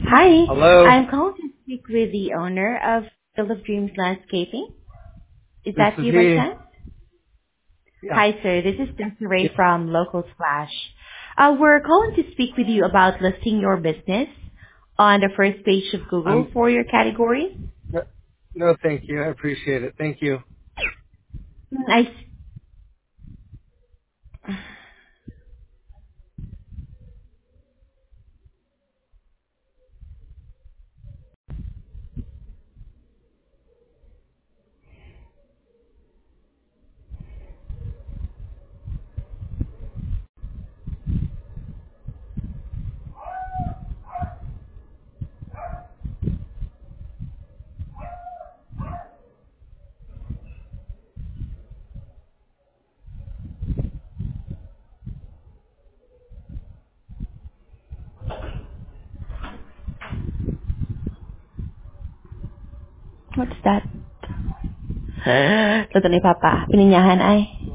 Hi, Hello? I'm calling to speak with the owner of Field of Dreams Landscaping. Is This that is you by he. chance? Yeah. Hi, sir. This is Yeah. Desiree from Local Splash. We're calling to speak with you about listing your business on the first page of Google I'm, for your category. no, no, thank you. I appreciate it. Thank you. I, what's that? Luto ni Papa. Pininyahan ay.